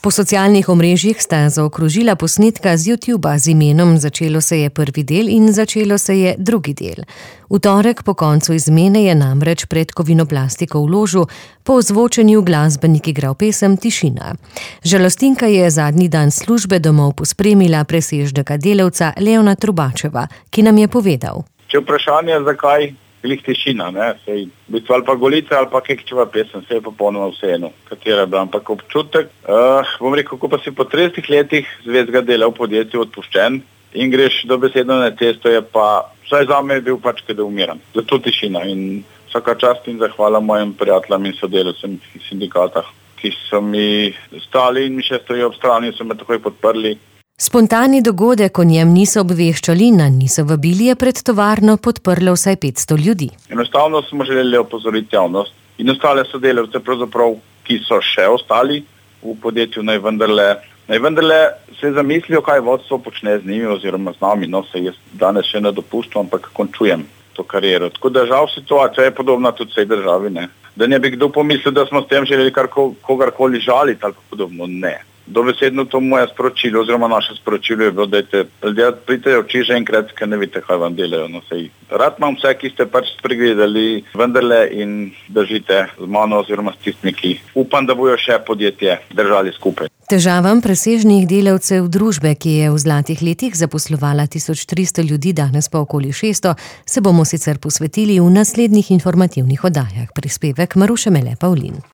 Po socialnih omrežjih sta zaokrožila posnetka z YouTuba z imenom Začelo se je prvi del in Začelo se je drugi del. V torek po koncu izmene je namreč pred Kovinoplastiko v ložu po ozvočenju glasbenik igral pesem Tišina. Žalostinka je zadnji dan službe domov pospremila presežnega delavca Leona Trubačeva, ki nam je povedal. Če vprašanje, zakaj glih Tišina, sej v bistvu ali pa Golica ali pa Kekčeva pesem, se je popolnoma vseeno, katera je bila, ampak občutek, bom rekel, ko pa si po 30 letih zvezga dela v podjetju odpuščen in greš dobesedno na cesto, je pa, vsaj zame je bil pač, kada umiram. Zato Tišina in vsaka čast in zahvala mojim prijateljem in sodelavcem iz sindikata, ki so mi stali in mi še stojijo ob strani in so me takoj podprli. Spontani dogodek o njem niso obveščali, niso vabili, je pred tovarno podprlo vsaj 500 ljudi. Enostavno smo želeli opozoriti javnost in ostale sodelavce, pravzaprav, ki so še ostali v podjetju, naj vendarle se zamislijo, kaj vodstvo počne z njimi oziroma z nami. Se jaz danes še ne dopuščam, ampak končujem to kariero. Tako da žal situacija je podobna tudi vsej državi, Da ne bi kdo pomislil, da smo s tem želeli kogarkoli žaliti ali podobno, ne. Dobesedno to moje sporočilo oziroma naše sporočilo je bilo, da pridite v oči že enkrat, ker ne vidite, kaj vam delajo. Rad imam vse, ki ste pač spregledali vendarle in držite z mano oziroma s tistimi, ki upam, da bojo še podjetje držali skupaj. Težavam presežnih delavcev družbe, ki je v zlatih letih zaposlovala 1300 ljudi, danes pa okoli 600, se bomo sicer posvetili v naslednjih informativnih oddajah. Prispevek Maruše Mele Pavlin.